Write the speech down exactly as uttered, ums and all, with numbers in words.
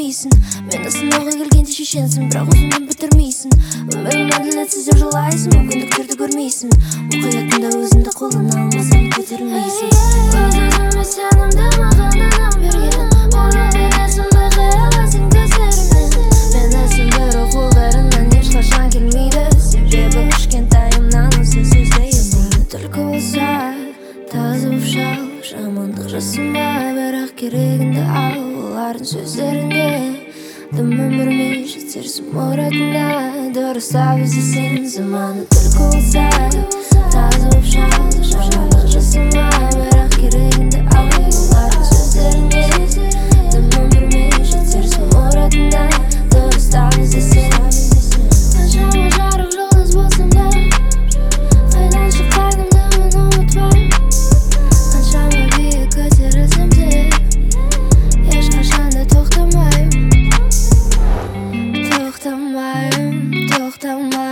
білмейсің. Мен астанаға келгенде шешенсің, бірақ өзіңді бітірмейсің. Өмірің әділетсіз деп жылайсың, мүмкіндіктерді көрмейсің. Мұқиятында өзіңді қолына алмасаң көтерілмейсің. Өз-өзіме сенімді маған адам берген, оны білесің байқай аласың көздерімнен. Мен әсімдері қолдарынан ешқашан келмейді, себебі кішкентайымнан осы сөзді естеймін. Түлкі болса тазып шал, жамандық жасамай, бірақ керегіңді ал. Олардың сөздерінде дым өмірмен жетерсің мұратыңда. Дұрыстап іздесең заманы. Түлкі болса тазып шал, жамандық жасамай, бірақ керегіңді ал. Олардың сөздерінде дым өмірмен жетерсің мұратыңда. Дұрыстап іздесең. Қаншама жарық жұлдыз болсам да, қайдан шыққанымды мен ұмытпаймын. Қаншама биік көтерілсем де, ешқашан да тоқтамаймын. Тоқтамаймын, тоқтамаймын.